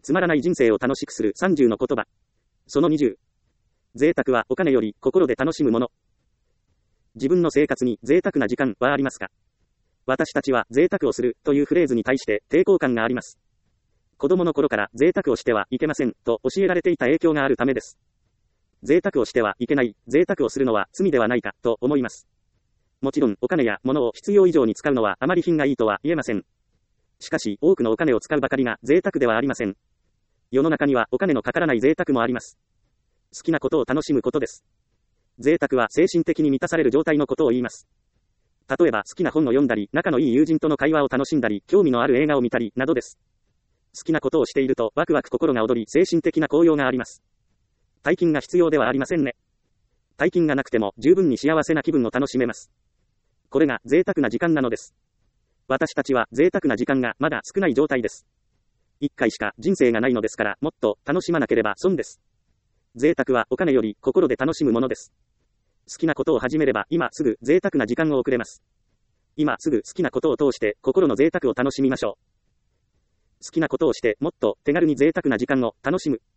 つまらない人生を楽しくする30の言葉。その20。贅沢はお金より心で楽しむもの。自分の生活に贅沢な時間はありますか？私たちは贅沢をするというフレーズに対して抵抗感があります。子供の頃から贅沢をしてはいけませんと教えられていた影響があるためです。贅沢をしてはいけない、贅沢をするのは罪ではないかと思います。もちろんお金や物を必要以上に使うのはあまり品がいいとは言えません。しかし多くのお金を使うばかりが贅沢ではありません。世の中にはお金のかからない贅沢もあります。好きなことを楽しむことです。贅沢は精神的に満たされる状態のことを言います。例えば好きな本を読んだり、仲のいい友人との会話を楽しんだり、興味のある映画を見たり、などです。好きなことをしているとワクワク心が躍り、精神的な高揚があります。大金が必要ではありませんね。大金がなくても十分に幸せな気分を楽しめます。これが贅沢な時間なのです。私たちは贅沢な時間がまだ少ない状態です。一回しか人生がないのですから、もっと楽しまなければ損です。贅沢はお金より心で楽しむものです。好きなことを始めれば今すぐ贅沢な時間を送れます。今すぐ好きなことを通して心の贅沢を楽しみましょう。好きなことをしてもっと手軽に贅沢な時間を楽しむ。